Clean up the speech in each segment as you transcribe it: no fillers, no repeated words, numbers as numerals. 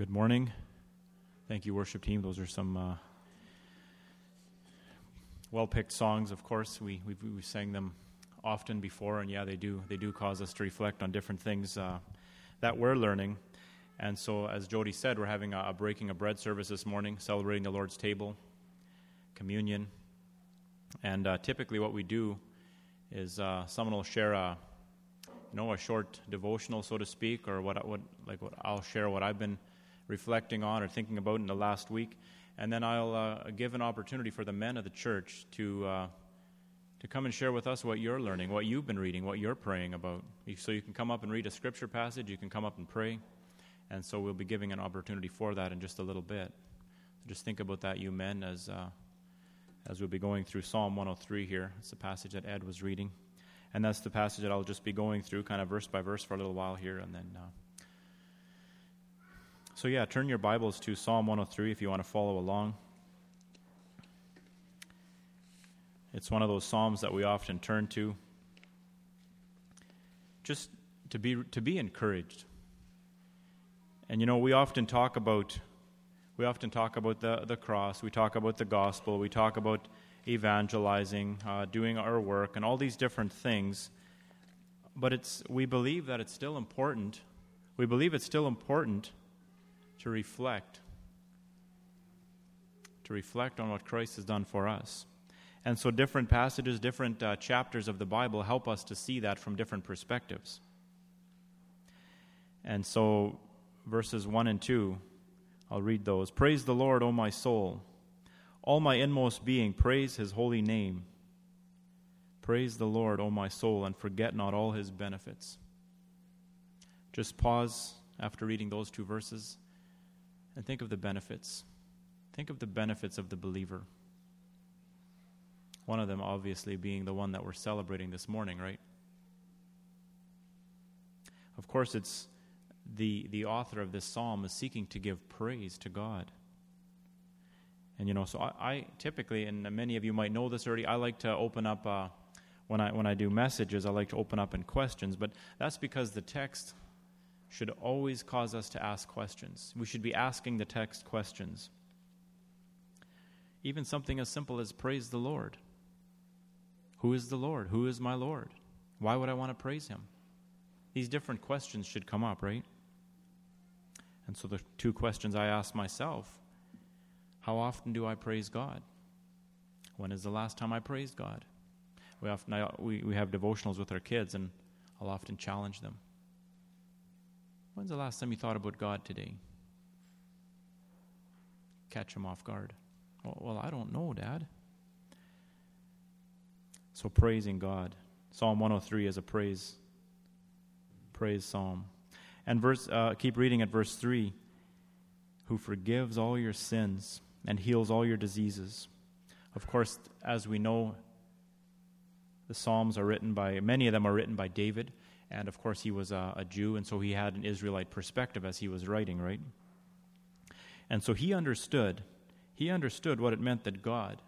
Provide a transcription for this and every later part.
Good morning. Thank you, worship team. Those are some well-picked songs. Of course, we sang them often before, and yeah, they do cause us to reflect on different things that we're learning. And so, as Jody said, we're having a breaking of bread service this morning, celebrating the Lord's table, communion, and typically what we do is someone will share a short devotional, so to speak, or what I'll share what I've been reflecting on or thinking about in the last week, and then I'll give an opportunity for the men of the church to come and share with us what you're learning, what you've been reading, what you're praying about. So you can come up and read a scripture passage, you can come up and pray, and so we'll be giving an opportunity for that in just a little bit. So just think about that, you men, as we'll be going through Psalm 103 here. It's the passage that Ed was reading, and that's the passage that I'll just be going through kind of verse by verse for a little while here, and then so yeah, turn your Bibles to Psalm 103 if you want to follow along. It's one of those psalms that we often turn to just to be encouraged. And we often talk about the cross, we talk about the gospel, we talk about evangelizing, doing our work, and all these different things. But we believe that it's still important. We believe it's still important to reflect on what Christ has done for us. And so different passages, different chapters of the Bible help us to see that from different perspectives. And so verses 1 and 2, I'll read those. Praise the Lord, O my soul. All my inmost being, praise his holy name. Praise the Lord, O my soul, and forget not all his benefits. Just pause after reading those two verses and think of the benefits. Think of the benefits of the believer. One of them obviously being the one that we're celebrating this morning, right? Of course, it's the author of this psalm is seeking to give praise to God. And so I typically, and many of you might know this already, I like to open up, when I do messages, I like to open up in questions, but that's because the text should always cause us to ask questions. We should be asking the text questions. Even something as simple as praise the Lord. Who is the Lord? Who is my Lord? Why would I want to praise him? These different questions should come up, right? And so the two questions I ask myself: how often do I praise God? When is the last time I praised God? We have devotionals with our kids, and I'll often challenge them. When's the last time you thought about God today? Catch him off guard. Well, I don't know, Dad. So praising God. Psalm 103 is a praise psalm. And keep reading at verse 3. Who forgives all your sins and heals all your diseases. Of course, as we know, the Psalms many of them are written by David. And of course, he was a Jew, and so he had an Israelite perspective as he was writing, right? And so he understood what it meant that God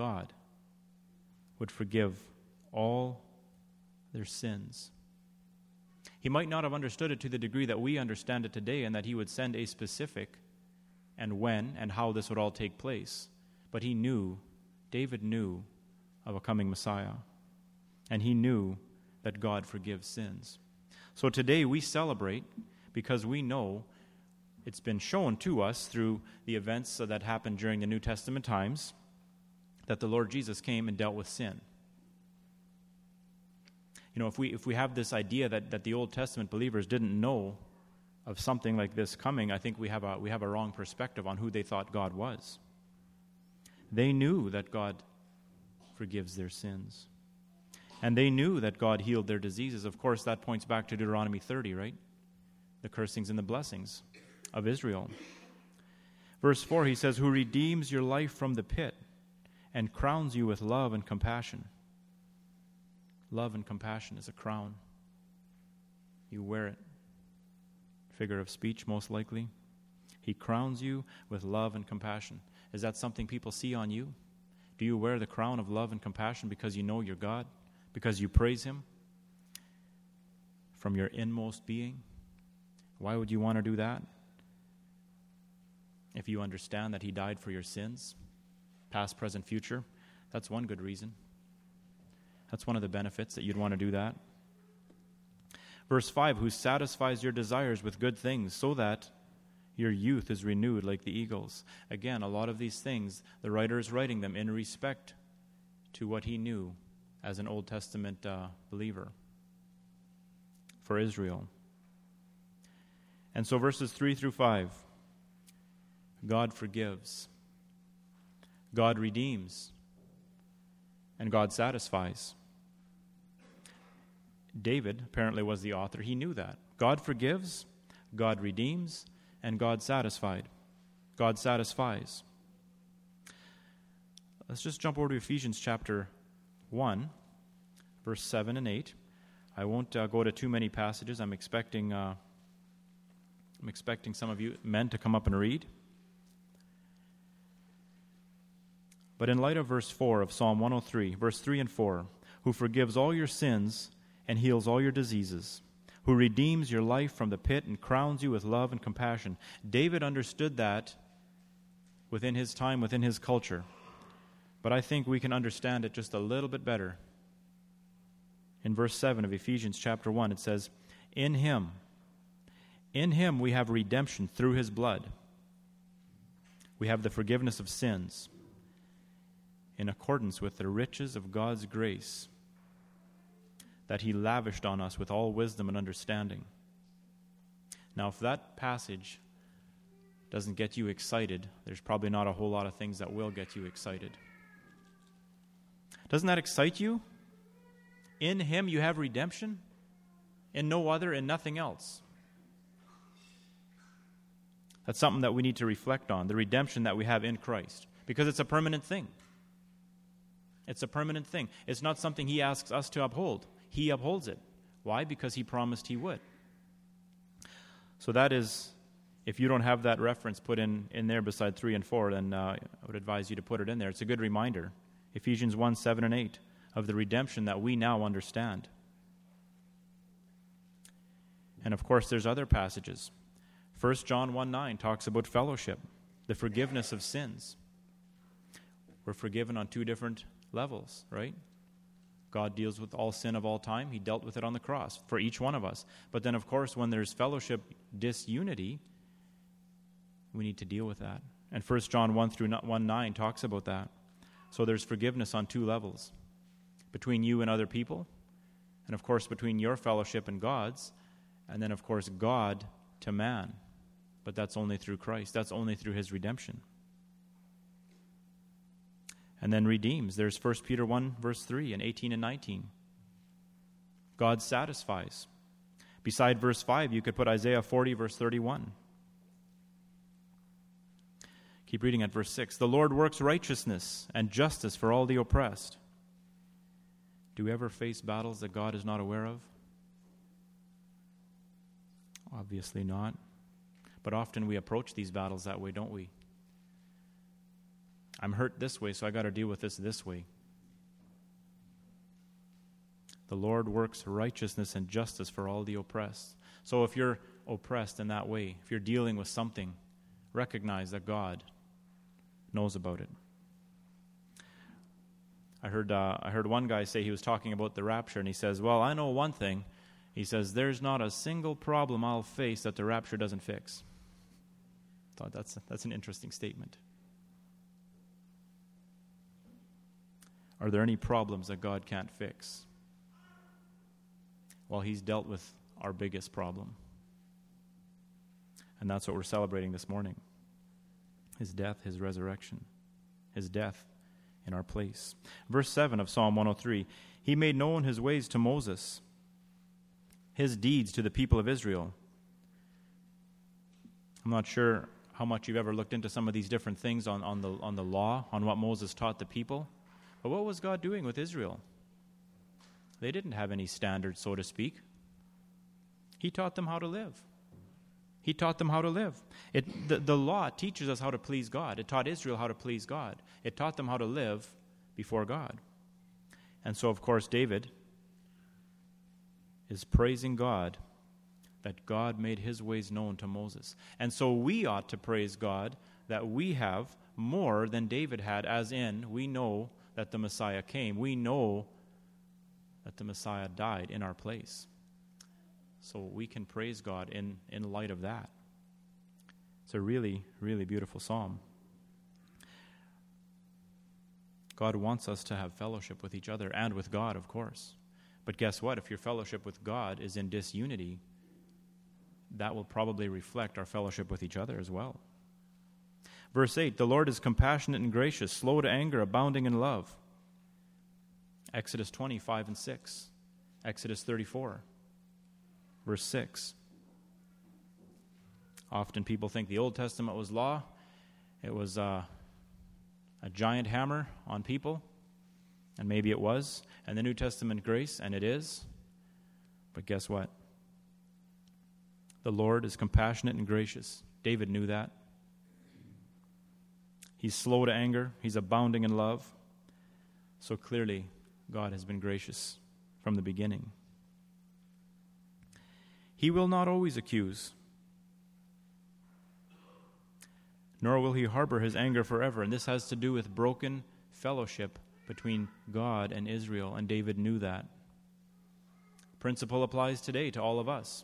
would forgive all their sins. He might not have understood it to the degree that we understand it today, and that he would send a specific and when and how this would all take place. But David knew of a coming Messiah, and he knew that God forgives sins. So today we celebrate because we know it's been shown to us through the events that happened during the New Testament times that the Lord Jesus came and dealt with sin. If we have this idea that the Old Testament believers didn't know of something like this coming, I think we have a wrong perspective on who they thought God was. They knew that God forgives their sins. And they knew that God healed their diseases. Of course, that points back to Deuteronomy 30, right? The cursings and the blessings of Israel. Verse 4, he says, who redeems your life from the pit and crowns you with love and compassion. Love and compassion is a crown. You wear it. Figure of speech, most likely. He crowns you with love and compassion. Is that something people see on you? Do you wear the crown of love and compassion because you know your God? Because you praise him from your inmost being? Why would you want to do that? if you understand that he died for your sins, past, present, future, that's one good reason. That's one of the benefits that you'd want to do that. Verse 5, who satisfies your desires with good things so that your youth is renewed like the eagles. Again, a lot of these things, the writer is writing them in respect to what he knew as an Old Testament believer for Israel. And so verses 3 through 5, God forgives, God redeems, and God satisfies. David apparently was the author. He knew that. God forgives, God redeems, and God satisfied. God satisfies. Let's just jump over to Ephesians chapter 1, verse 7 and 8. I won't go to too many passages. I'm expecting some of you men to come up and read. But in light of verse 4 of Psalm 103, verse 3 and 4, who forgives all your sins and heals all your diseases, who redeems your life from the pit and crowns you with love and compassion. David understood that within his time, within his culture. But I think we can understand it just a little bit better. In verse 7 of Ephesians chapter 1, it says, In him we have redemption through his blood. We have the forgiveness of sins in accordance with the riches of God's grace that he lavished on us with all wisdom and understanding. Now, if that passage doesn't get you excited, there's probably not a whole lot of things that will get you excited. Doesn't that excite you? In him you have redemption, in no other, in nothing else. That's something that we need to reflect on, the redemption that we have in Christ, because it's a permanent thing. It's a permanent thing. It's not something he asks us to uphold. He upholds it. Why? Because he promised he would. So that is, if you don't have that reference put in there beside 3 and 4, then I would advise you to put it in there. It's a good reminder. Ephesians 1, 7 and 8, of the redemption that we now understand. And of course, there's other passages. 1 John 1, 9 talks about fellowship, the forgiveness of sins. We're forgiven on two different levels, right? God deals with all sin of all time. He dealt with it on the cross for each one of us. But then, of course, when there's fellowship disunity, we need to deal with that. And 1 John 1 through 1, 9 talks about that. So there's forgiveness on two levels, between you and other people, and of course between your fellowship and God's, and then of course God to man. But that's only through Christ. That's only through his redemption. And then redeems. There's 1 Peter 1, verse 3 and 18 and 19. God satisfies. Beside verse 5, you could put Isaiah 40, verse 31. Keep reading at verse 6. The Lord works righteousness and justice for all the oppressed. Do we ever face battles that God is not aware of? Obviously not. But often we approach these battles that way, don't we? I'm hurt this way, so I got to deal with this way. The Lord works righteousness and justice for all the oppressed. So if you're oppressed in that way, if you're dealing with something, recognize that God knows about it. I heard one guy say, he was talking about the rapture, and he says, well, I know one thing. He says, there's not a single problem I'll face that the rapture doesn't fix. I thought that's an interesting statement. Are there any problems that God can't fix? Well, he's dealt with our biggest problem. And that's what we're celebrating this morning. His death, his resurrection, his death in our place. Verse 7 of Psalm 103, he made known his ways to Moses, his deeds to the people of Israel. I'm not sure how much you've ever looked into some of these different things on the law, on what Moses taught the people. But what was God doing with Israel? They didn't have any standards, so to speak. He taught them how to live. He taught them how to live. The law teaches us how to please God. It taught Israel how to please God. It taught them how to live before God. And so, of course, David is praising God that God made his ways known to Moses. And so we ought to praise God that we have more than David had, as in, we know that the Messiah came. We know that the Messiah died in our place. So we can praise God in light of that. It's a really, really beautiful psalm. God wants us to have fellowship with each other and with God, of course. But guess what? If your fellowship with God is in disunity, that will probably reflect our fellowship with each other as well. Verse 8, the Lord is compassionate and gracious, slow to anger, abounding in love. Exodus 25 and 6. Exodus 34, verse 6. Often people think the Old Testament was law. It was a giant hammer on people, and maybe it was. And the New Testament grace, and it is. But guess what? The Lord is compassionate and gracious. David knew that. He's slow to anger. He's abounding in love. So clearly, God has been gracious from the beginning. He will not always accuse, nor will he harbor his anger forever. And this has to do with broken fellowship between God and Israel, and David knew that. Principle applies today to all of us.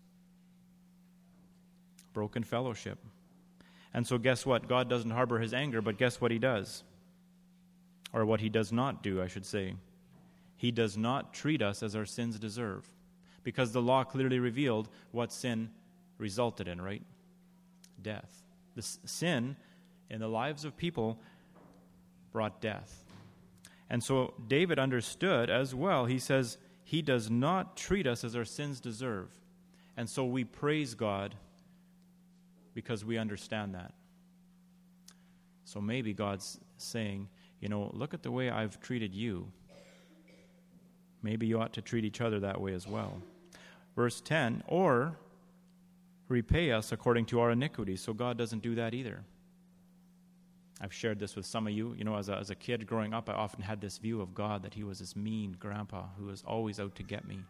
Broken fellowship. And so guess what? God doesn't harbor his anger, but guess what he does? Or what he does not do, I should say. He does not treat us as our sins deserve. Because the law clearly revealed what sin resulted in, right? Death. The sin in the lives of people brought death. And so David understood as well. He says, he does not treat us as our sins deserve. And so we praise God because we understand that. So maybe God's saying, look at the way I've treated you. Maybe you ought to treat each other that way as well. Verse 10, or repay us according to our iniquities. So God doesn't do that either. I've shared this with some of you. As a kid growing up, I often had this view of God that he was this mean grandpa who was always out to get me.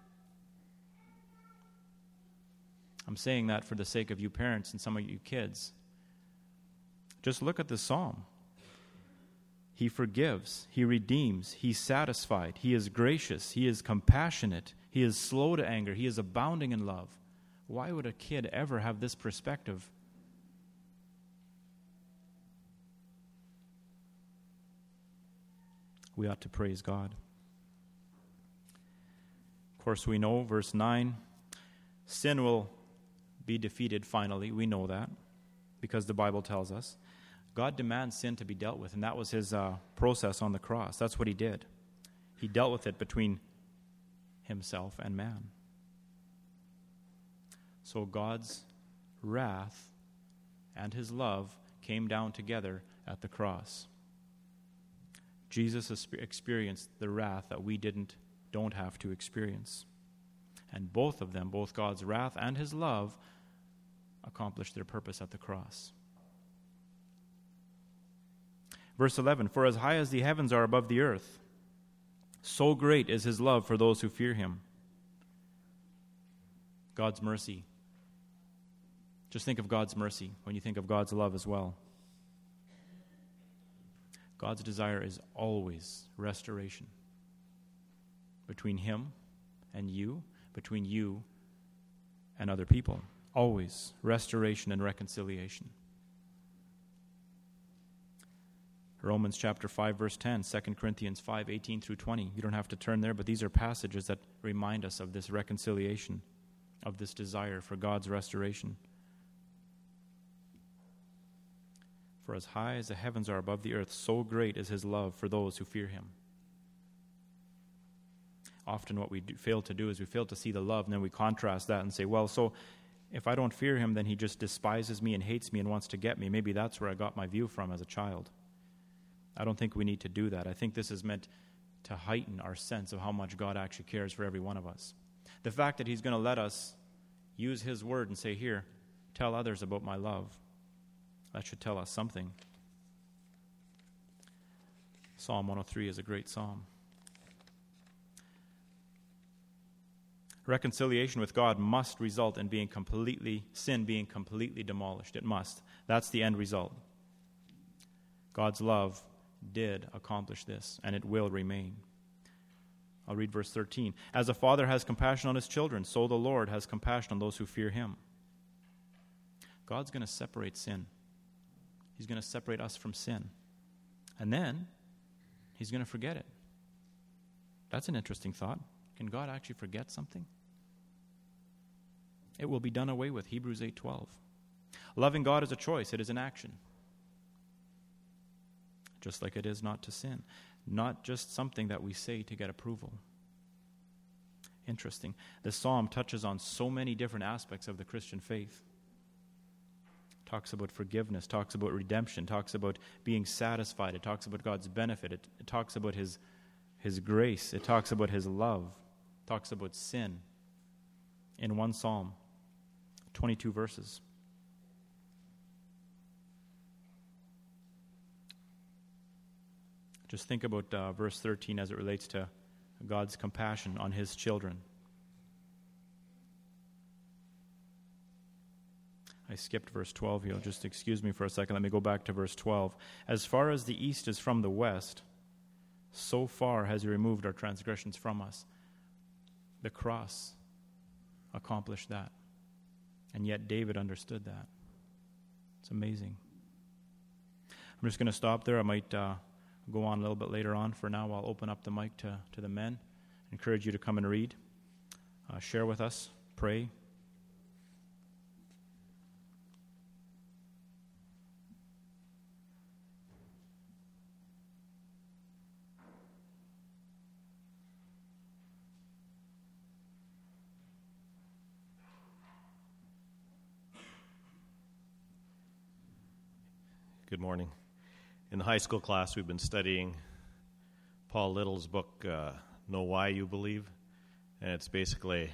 I'm saying that for the sake of you parents and some of you kids. Just look at the psalm. He forgives, he redeems, he's satisfied, he is gracious, he is compassionate, he is slow to anger, he is abounding in love. Why would a kid ever have this perspective? We ought to praise God. Of course, we know, verse 9, sin will be defeated finally. We know that because the Bible tells us. God demands sin to be dealt with, and that was his process on the cross. That's what he did. He dealt with it between himself and man. So God's wrath and his love came down together at the cross. Jesus experienced the wrath that we don't have to experience. And both of them, both God's wrath and his love, accomplished their purpose at the cross. Verse 11, for as high as the heavens are above the earth, so great is his love for those who fear him. God's mercy. Just think of God's mercy when you think of God's love as well. God's desire is always restoration between him and you, between you and other people. Always restoration and reconciliation. Romans chapter 5, verse 10, 2 Corinthians 5, 18 through 20. You don't have to turn there, but these are passages that remind us of this reconciliation, of this desire for God's restoration. For as high as the heavens are above the earth, so great is his love for those who fear him. Often what we fail to do is we fail to see the love, and then we contrast that and say, well, so if I don't fear him, then he just despises me and hates me and wants to get me. Maybe that's where I got my view from as a child. I don't think we need to do that. I think this is meant to heighten our sense of how much God actually cares for every one of us. The fact that he's going to let us use his word and say, here, tell others about my love, that should tell us something. Psalm 103 is a great psalm. Reconciliation with God must result in sin being completely demolished. It must. That's the end result. God's love did accomplish this, and it will remain. I'll read verse 13. As a father has compassion on his children, so the Lord has compassion on those who fear him. God's going to separate sin. He's going to separate us from sin. And then he's going to forget it. That's an interesting thought. Can God actually forget something? It will be done away with. Hebrews 8:12. Loving God is a choice. It is an action. Just like it is not to sin. Not just something that we say to get approval. Interesting. This psalm touches on so many different aspects of the Christian faith. It talks about forgiveness, talks about redemption, talks about being satisfied, it talks about God's benefit, it talks about His grace, it talks about His love, it talks about sin. In one psalm, 22 verses. Just think about verse 13 as it relates to God's compassion on His children. I skipped verse 12 here. Just excuse me for a second. Let me go back to verse 12. As far as the east is from the west, so far has He removed our transgressions from us. The cross accomplished that. And yet David understood that. It's amazing. I'm just going to stop there. I might go on a little bit later on. For now, I'll open up the mic to the men. Encourage you to come and read. Share with us. Pray. Good morning. In the high school class, we've been studying Paul Little's book, Know Why You Believe. And it's basically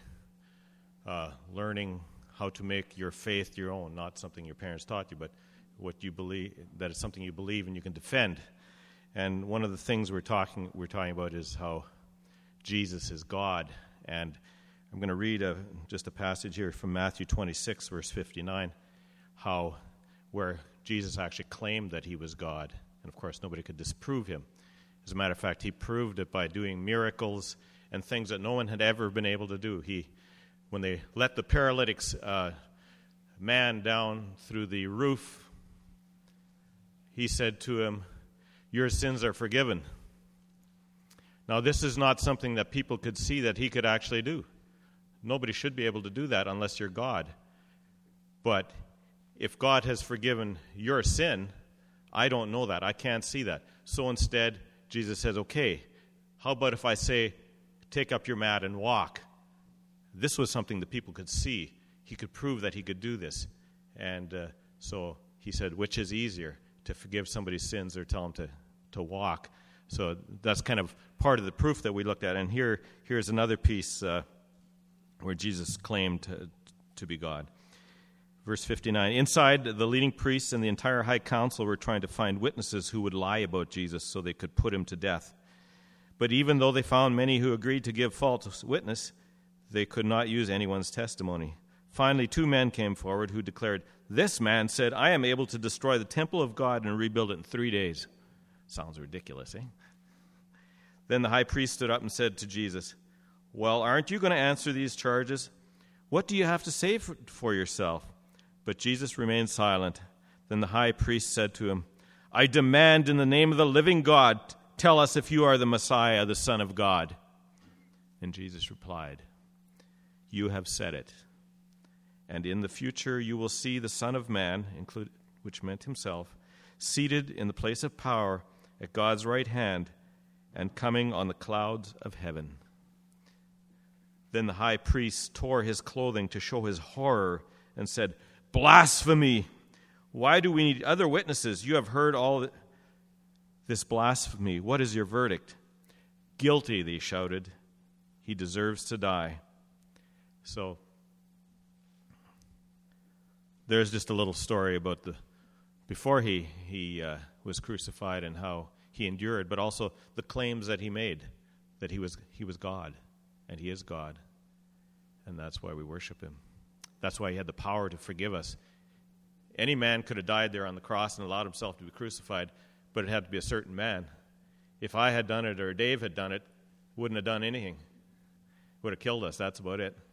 learning how to make your faith your own, not something your parents taught you, but what you believe, that it's something you believe and you can defend. And one of the things we're talking about is how Jesus is God. And I'm going to read just a passage here from Matthew 26, verse 59, where Jesus actually claimed that He was God. And of course, nobody could disprove Him. As a matter of fact, He proved it by doing miracles and things that no one had ever been able to do. When they let the paralytic man down through the roof, He said to him, "Your sins are forgiven." Now, this is not something that people could see that He could actually do. Nobody should be able to do that unless you're God. But if God has forgiven your sin, I don't know that. I can't see that. So instead, Jesus says, okay, how about if I say, take up your mat and walk? This was something that people could see. He could prove that He could do this. And so He said, which is easier, to forgive somebody's sins or tell them to walk? So that's kind of part of the proof that we looked at. And here's another piece where Jesus claimed to be God. Verse 59, inside, the leading priests and the entire high council were trying to find witnesses who would lie about Jesus so they could put Him to death. But even though they found many who agreed to give false witness, they could not use anyone's testimony. Finally, 2 men came forward who declared, "This man said, I am able to destroy the temple of God and rebuild it in 3 days." Sounds ridiculous, eh? Then the high priest stood up and said to Jesus, "Well, aren't you going to answer these charges? What do you have to say for yourself?" But Jesus remained silent. Then the high priest said to him, "I demand in the name of the living God, tell us if you are the Messiah, the Son of God." And Jesus replied, "You have said it. And in the future you will see the Son of Man," which meant Himself, "seated in the place of power at God's right hand and coming on the clouds of heaven." Then the high priest tore his clothing to show his horror and said, "Blasphemy! Why do we need other witnesses? You have heard all this blasphemy. What is your verdict?" "Guilty," they shouted. "He deserves to die." So there's just a little story about before he was crucified and how He endured, but also the claims that He made, that he was God, and He is God. And that's why we worship him. That's why he had the power to forgive us. Any man could have died there on the cross and allowed himself to be crucified, but it had to be a certain man. If I had done it or Dave had done it, wouldn't have done anything. Would have killed us. That's about it.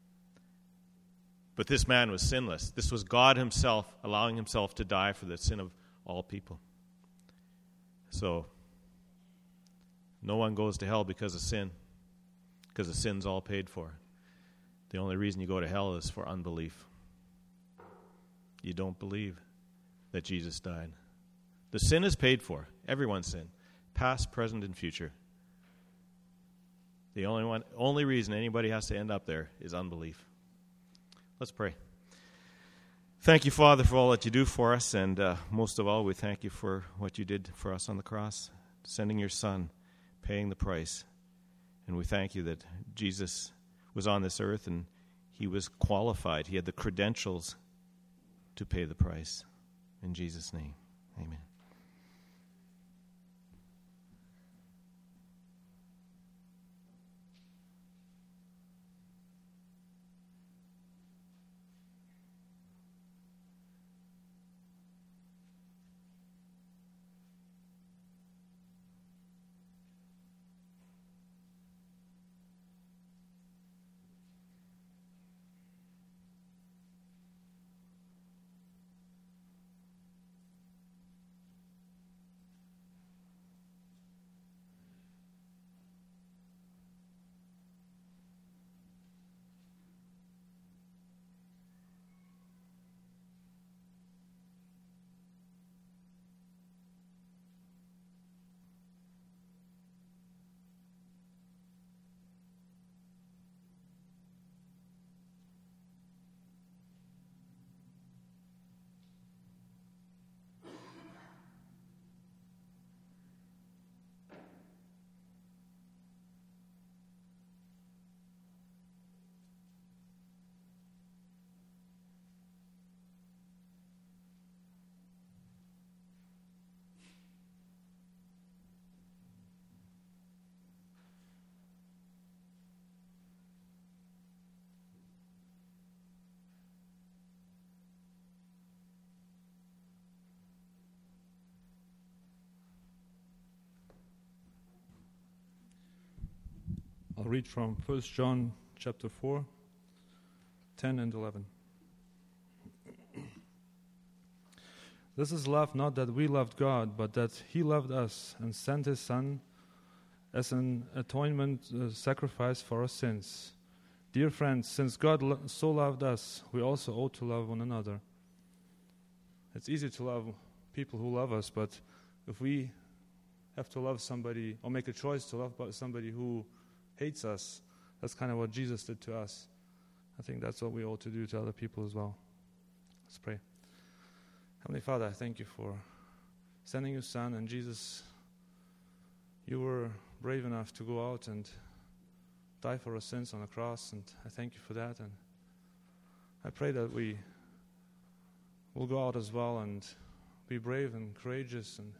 But this man was sinless. This was God himself allowing himself to die for the sin of all people. So, no one goes to hell because of sin, because the sin's all paid for. The only reason you go to hell is for unbelief. You don't believe that Jesus died. The sin is paid for. Everyone's sin. Past, present, and future. The only reason anybody has to end up there is unbelief. Let's pray. Thank you, Father, for all that you do for us, and most of all, we thank you for what you did for us on the cross, sending your Son, paying the price. And we thank you that Jesus was on this earth and he was qualified. He had the credentials to pay the price. In Jesus' name, amen. I'll read from 1 John chapter 4, 10 and 11. This is love, not that we loved God, but that he loved us and sent his Son as an atonement sacrifice for our sins. Dear friends, since God so loved us, we also ought to love one another. It's easy to love people who love us, but if we have to love somebody or make a choice to love somebody who hates us, that's kind of what Jesus did to us. I think that's what we ought to do to other people as well. Let's pray. Heavenly Father, I thank you for sending your Son, and Jesus, you were brave enough to go out and die for our sins on the cross, and I thank you for that. And I pray that we will go out as well and be brave and courageous and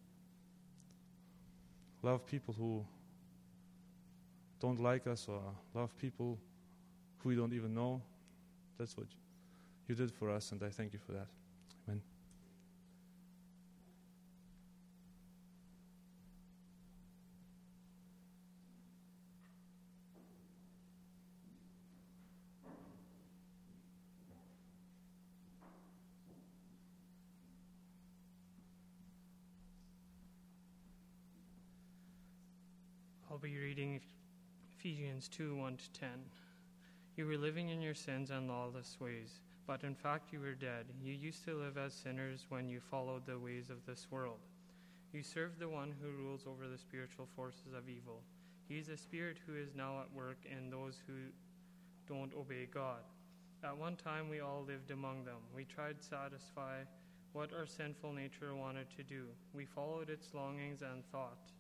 love people who don't like us, or love people who we don't even know. That's what you did for us, and I thank you for that. Amen. I'll be reading Ephesians 2, 1 to 10. You were living in your sins and lawless ways, but in fact you were dead. You used to live as sinners when you followed the ways of this world. You served the one who rules over the spiritual forces of evil. He is a spirit who is now at work in those who don't obey God. At one time we all lived among them. We tried to satisfy what our sinful nature wanted to do. We followed its longings and thoughts.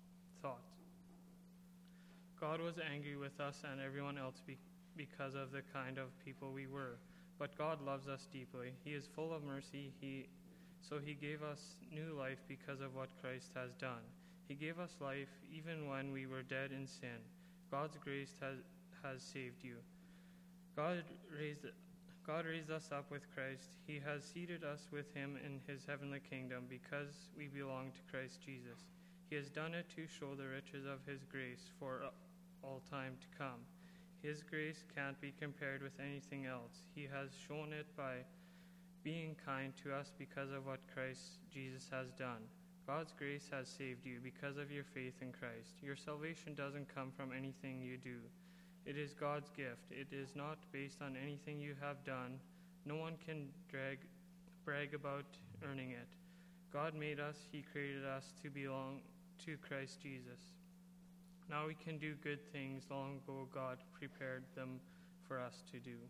God was angry with us and everyone else because of the kind of people we were. But God loves us deeply. He is full of mercy. So he gave us new life because of what Christ has done. He gave us life even when we were dead in sin. God's grace has saved you. God raised us up with Christ. He has seated us with him in his heavenly kingdom because we belong to Christ Jesus. He has done it to show the riches of his grace for all time to come. His grace can't be compared with anything else. He has shown it by being kind to us because of what Christ Jesus has done. God's grace has saved you because of your faith in Christ. Your salvation doesn't come from anything you do. It is God's gift. It is not based on anything you have done. No one can brag about earning it. God made us. He created us to belong to Christ Jesus. Now we can do good things long ago God prepared them for us to do.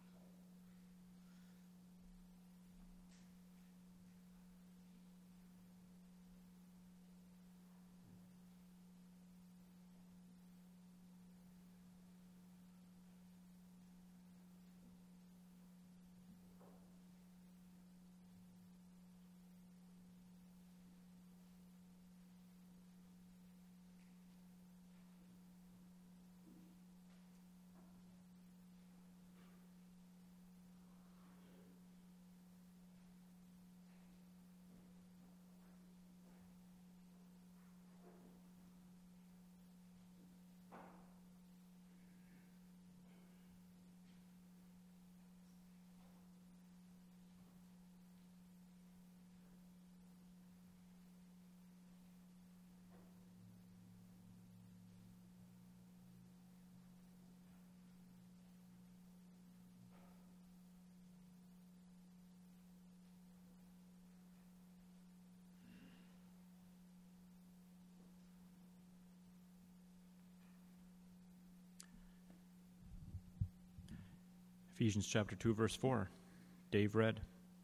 Ephesians chapter 2, verse 4. Dave read,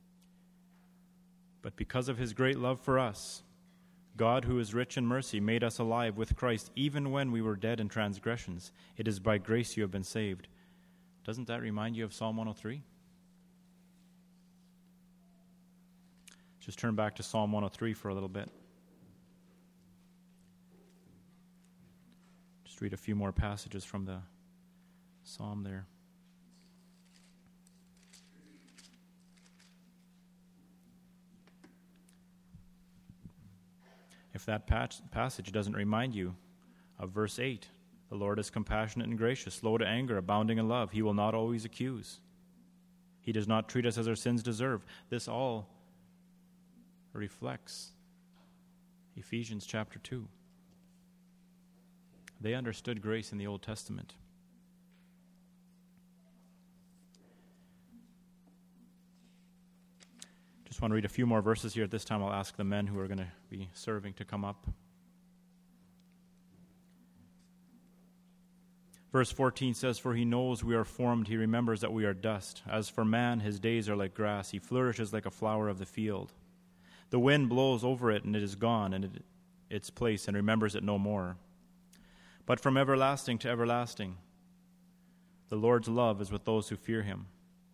"But because of his great love for us, God, who is rich in mercy, made us alive with Christ even when we were dead in transgressions. It is by grace you have been saved." Doesn't that remind you of Psalm 103? Just turn back to Psalm 103 for a little bit. Just read a few more passages from the psalm there. If that passage doesn't remind you of verse 8, the Lord is compassionate and gracious, slow to anger, abounding in love. He will not always accuse. He does not treat us as our sins deserve. This all reflects Ephesians chapter 2. They understood grace in the Old Testament. Just want to read a few more verses here. At this time, I'll ask the men who are going to be serving to come up. Verse 14 says, "For he knows we are formed, he remembers that we are dust. As for man, his days are like grass. He flourishes like a flower of the field. The wind blows over it, and it is gone, and its place, and remembers it no more. But from everlasting to everlasting, the Lord's love is with those who fear him."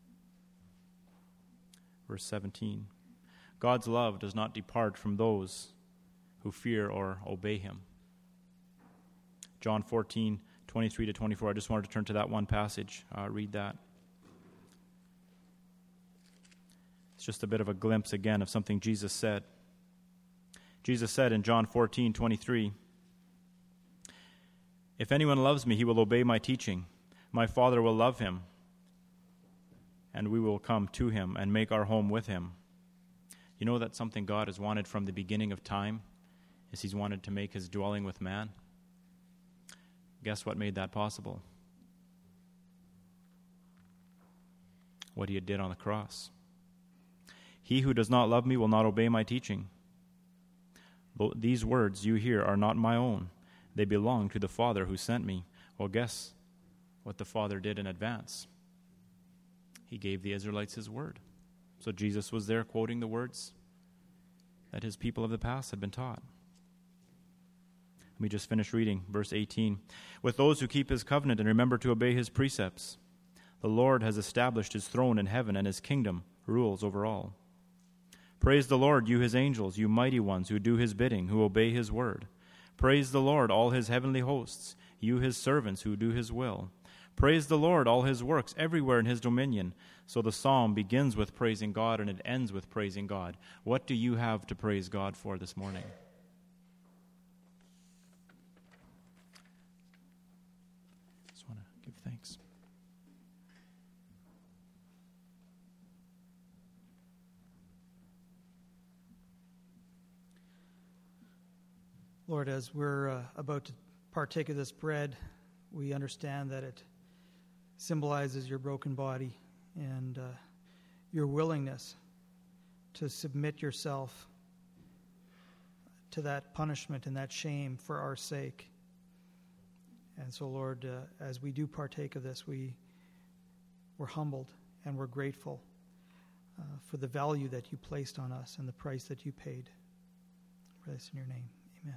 Verse 17, "God's love does not depart from those who fear or obey him." John 14, 23 to 24. I just wanted to turn to that one passage. Read that. It's just a bit of a glimpse again of something Jesus said. Jesus said in John 14, 23, "If anyone loves me, he will obey my teaching. My Father will love him, and we will come to him and make our home with him." You know that's something God has wanted from the beginning of time, is he's wanted to make his dwelling with man. Guess what made that possible? What he did on the cross. "He who does not love me will not obey my teaching. These words you hear are not my own. They belong to the Father who sent me." Well, guess what the Father did in advance? He gave the Israelites his word. So Jesus was there quoting the words that his people of the past had been taught. Let me just finish reading verse 18. "With those who keep his covenant and remember to obey his precepts, the Lord has established his throne in heaven, and his kingdom rules over all. Praise the Lord, you his angels, you mighty ones who do his bidding, who obey his word. Praise the Lord, all his heavenly hosts, you his servants who do his will. Praise the Lord, all his works, everywhere in his dominion. So the psalm begins with praising God and it ends with praising God. What do you have to praise God for this morning? Just want to give thanks. Lord, as we're about to partake of this bread, we understand that it symbolizes your broken body and your willingness to submit yourself to that punishment and that shame for our sake. And so, Lord, as we do partake of this, we're humbled and we're grateful for the value that you placed on us and the price that you paid. For this in your name, amen.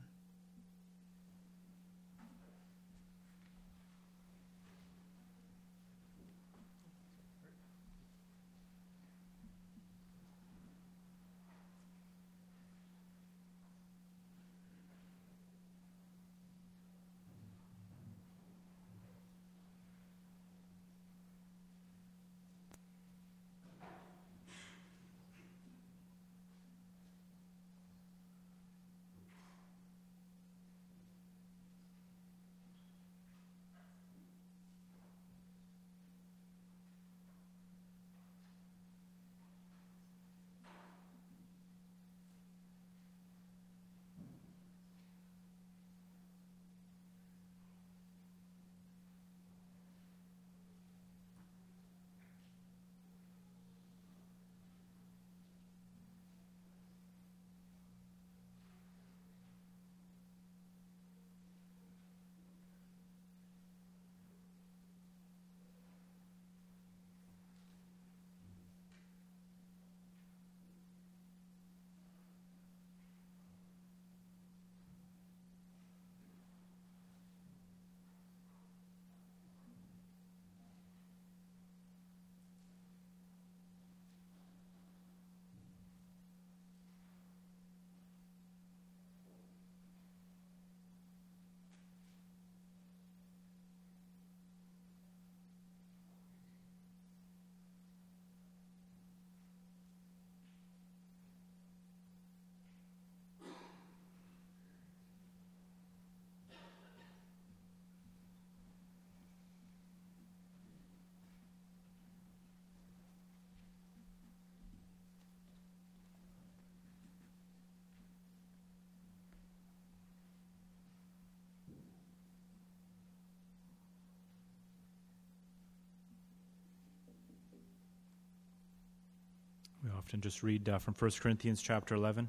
We often just read from 1 Corinthians chapter 11.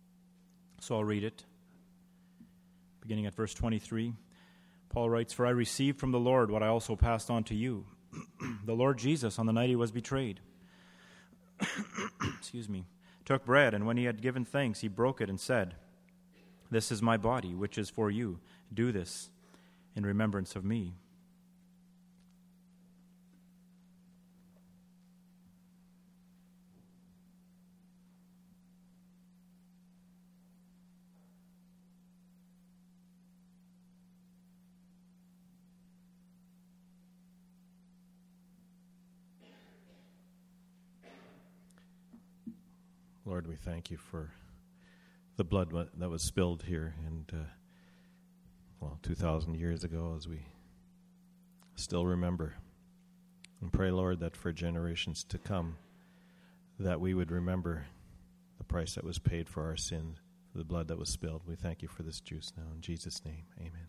So I'll read it. Beginning at verse 23, Paul writes, "For I received from the Lord what I also passed on to you. The Lord Jesus, on the night he was betrayed, took bread, and when he had given thanks, he broke it and said, 'This is my body, which is for you. Do this in remembrance of me.'" Lord, we thank you for the blood that was spilled here and 2,000 years ago, as we still remember. And pray, Lord, that for generations to come, that we would remember the price that was paid for our sins, for the blood that was spilled. We thank you for this juice now. In Jesus' name, amen.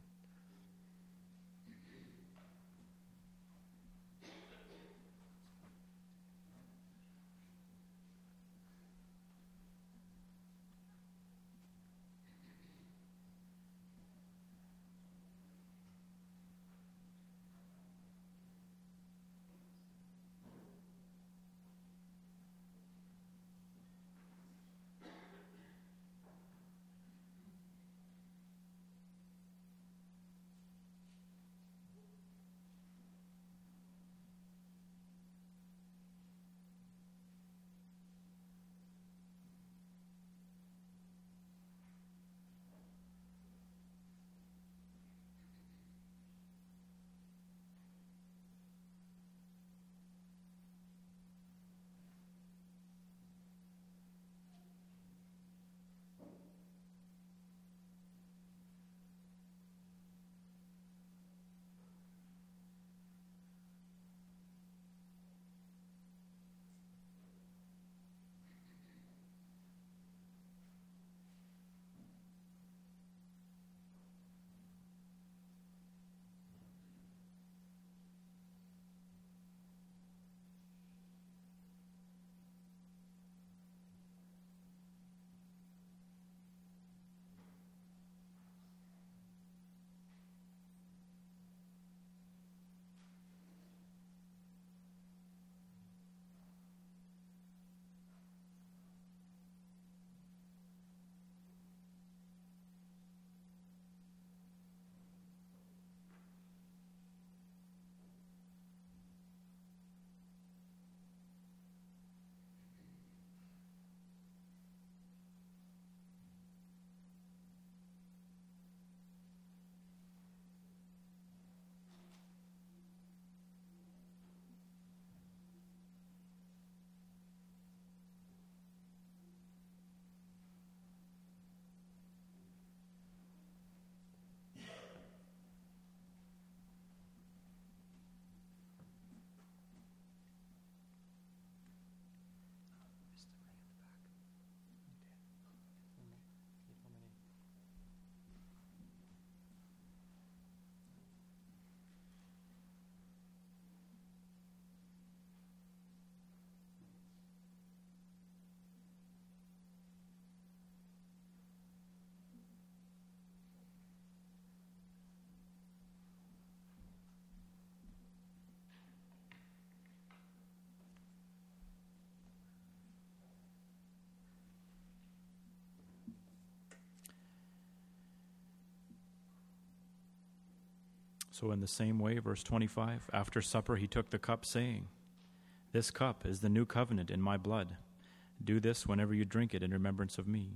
So in the same way, verse 25, after supper he took the cup, saying, "This cup is the new covenant in my blood. Do this whenever you drink it in remembrance of me."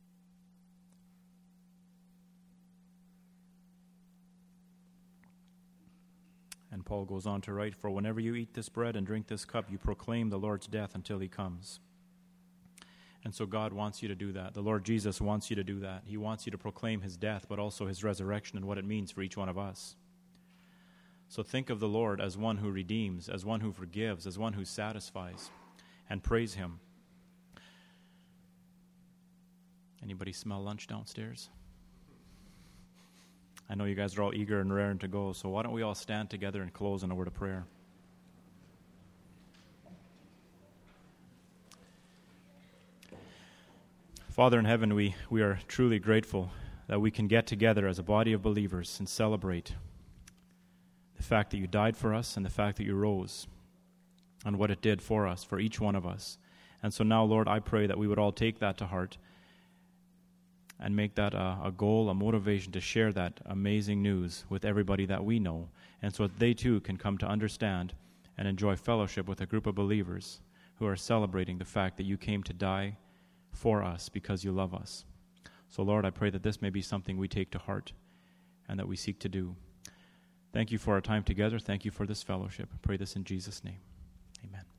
And Paul goes on to write, "For whenever you eat this bread and drink this cup, you proclaim the Lord's death until he comes." And so God wants you to do that. The Lord Jesus wants you to do that. He wants you to proclaim his death, but also his resurrection and what it means for each one of us. So think of the Lord as one who redeems, as one who forgives, as one who satisfies, and praise him. Anybody smell lunch downstairs? I know you guys are all eager and raring to go, so why don't we all stand together and close in a word of prayer. Father in heaven, we are truly grateful that we can get together as a body of believers and celebrate the fact that you died for us and the fact that you rose and what it did for us, for each one of us. And so now, Lord, I pray that we would all take that to heart and make that a goal, a motivation to share that amazing news with everybody that we know, and so that they too can come to understand and enjoy fellowship with a group of believers who are celebrating the fact that you came to die for us because you love us. So, Lord, I pray that this may be something we take to heart and that we seek to do. Thank you for our time together. Thank you for this fellowship. I pray this in Jesus' name. Amen.